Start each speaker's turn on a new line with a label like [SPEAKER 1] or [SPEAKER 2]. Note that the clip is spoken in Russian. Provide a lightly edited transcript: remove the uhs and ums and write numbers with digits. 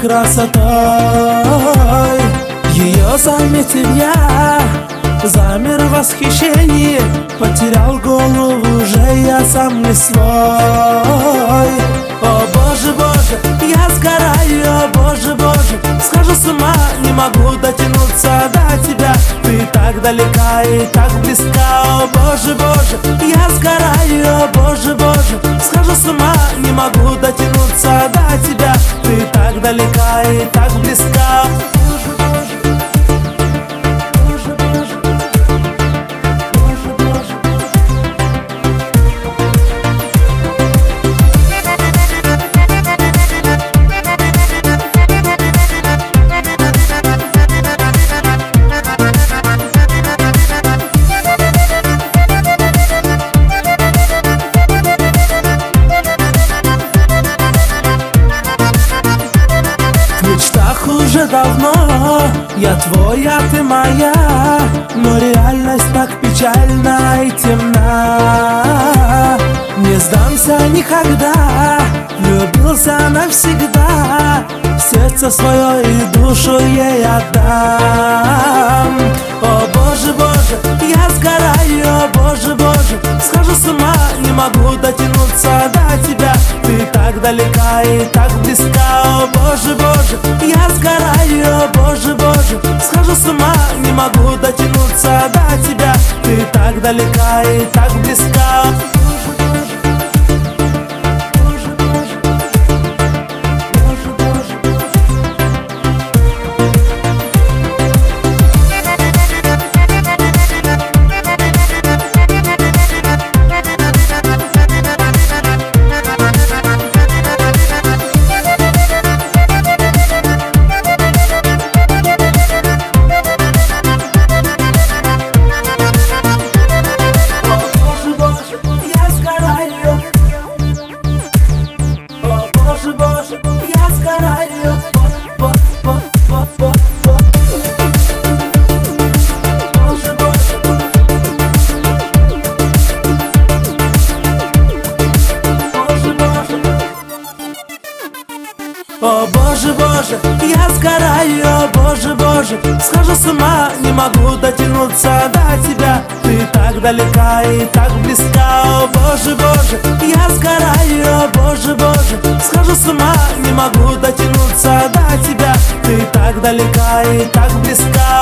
[SPEAKER 1] красотой. Ее заметил я, замер в восхищении, потерял голову уже я сам не свой. О боже, боже, я сгораю, о боже, боже, схожу с ума, не могу дотянуться до тебя. Ты так далека и так близка, о боже, боже, я сгораю, о боже, боже, схожу с ума, не могу дотянуться до тебя. Ты так далека и так близка. Уже давно я твой, а ты моя, но реальность так печальна и темна. Не сдамся никогда, влюбился навсегда, сердце свое и душу ей отдам. О боже, боже, я сгораю, о боже, боже, схожу с ума, не могу дотянуться до тебя. Ты так далека и так близка, о боже, боже, я сгораю, о боже, боже, схожу с ума, не могу дотянуться до тебя. Ты так далека и так близка. О боже, боже, я сгораю, о боже, боже, схожу с ума, не могу дотянуться до тебя. Ты так далека и так близка, о боже, боже, я сгораю, о боже, боже, схожу с ума, не могу дотянуться до тебя. Ты так далека и так близка.